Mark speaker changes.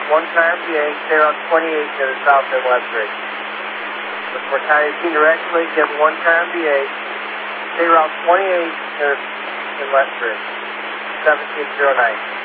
Speaker 1: 1 car MVA, stay route 28 to the south and left bridge. With County 18 directly, get 1 car MVA, stay route 28 to the left bridge. 1709.